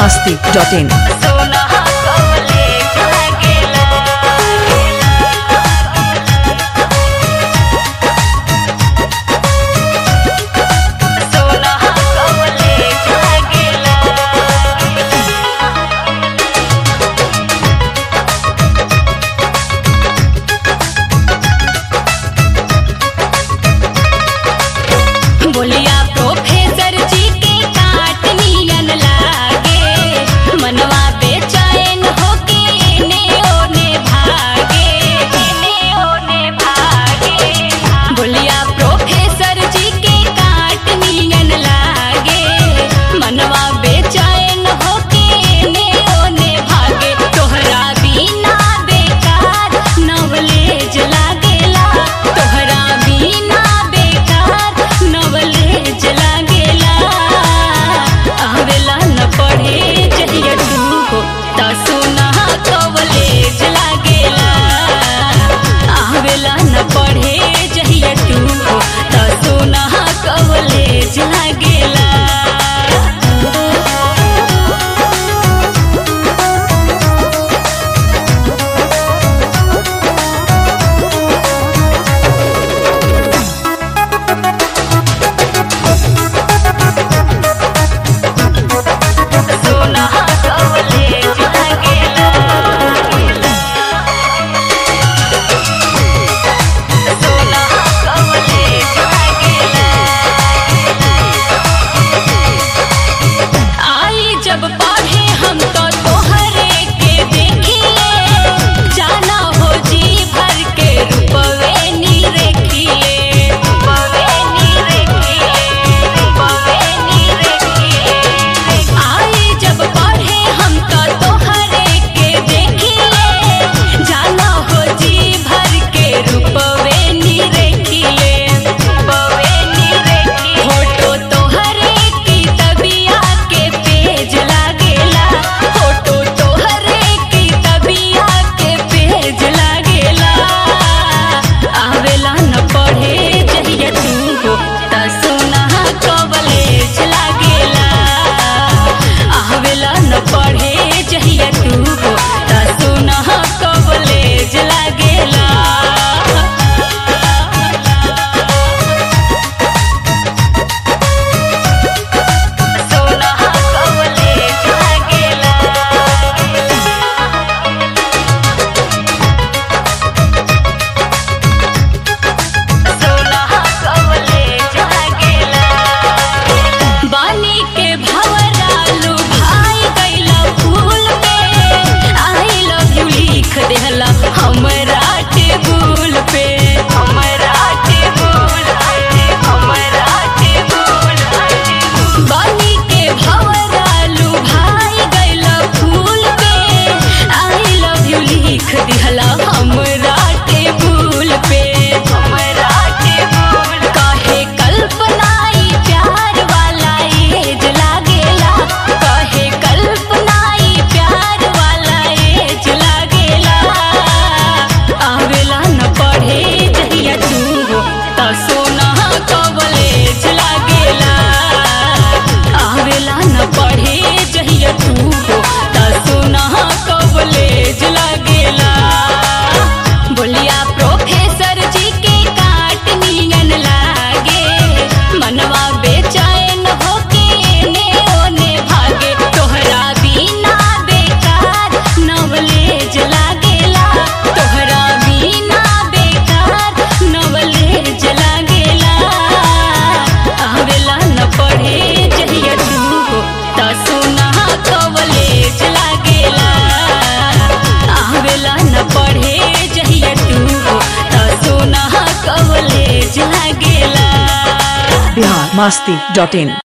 biharmasti.in बोलिया professor जी के काट नियन लागे, मनवा बेचैन होके एने ओने भागे, एने ओने भागे। बोलिया प्रोफेसर जी के काट नियन लागे, मनवा बेचैन होके एने ओने भागे। तोहरा बिना बेकार नवलेज लागेला, तोहरा बिना बेकार नवलेज लागेला। आवेला न पढ़े जहिया तू हो त सुना कवलेज लागेला, आवेला न पढ़े जहिया तू हो त सुना कवलेज लागेला। जब पढ़े हम तो तोहरे के देखिए, जाना हो जी भर के रूपवे नी रेखिए, रूपवे नी रेखिए, रूपवे नी रेखिए। आई जब पढ़े हम तो तोहरे के देखिए, जाना हो जी भर के रूपवे नी रेखिए, रूपवे नी रेखिए। फोटो तोहरे की तबिया के पेज लागेला, फोटो तोहरे की तबिया के पेज लागेला। आवेला न पढ़े जहिया तू हो त सुना कवलेज लागेला, आवेला न पढ़े जहिया तू हो त सुना कवलेज लागेला। बानी के भवरालू भाई गैला फूल पे, आई लव यू लिख देहला हमरा टेबुल पे, हमरा टेबुल पे, हमरा टेबुल पे। बानी के भवरालू भाई गैला फूल पे, आई लव यू लिख देहला हमरा टेबुल पे, हमरा टेबुल। काहे कल्पनाई प्यार वाला एज लागेला, कहे कल्पनाई प्यार वाला एज लागेला। आवेला न पढ़े जहिया तू हो त सोना कवलेज लागेला, आवेला न पढ़े जहिया तू हो त सोना कवलेज लागेला। बोलिया प्रोफेसर जी के काट नियन लागे, मनवा बेचैन होके एने ओने भागे। तोहरा बिना बेकार नवलेज लागेला, तोहरा बिना बेकार नवलेज लागेला। आवेला न पढ़े जहिया तू हो त सुना कवलेज लागेला, आवेला न पढ़े जहिया तू हो त सुना कवलेज लागेला। biharmasti.in